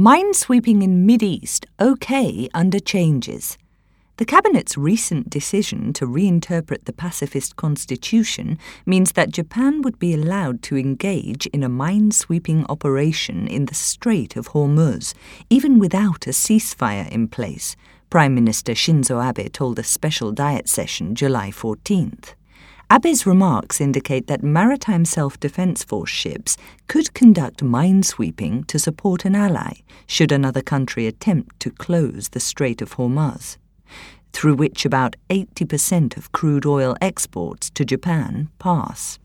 Minesweeping in Mideast okay under changes. The Cabinet's recent decision to reinterpret the pacifist constitution means that Japan would be allowed to engage in a minesweeping operation in the Strait of Hormuz, even without a ceasefire in place, Prime Minister Shinzo Abe told a special diet session July 14th. Abe's remarks indicate that Maritime Self-Defense Force ships could conduct minesweeping to support an ally should another country attempt to close the Strait of Hormuz, through which about 80% of crude oil exports to Japan pass.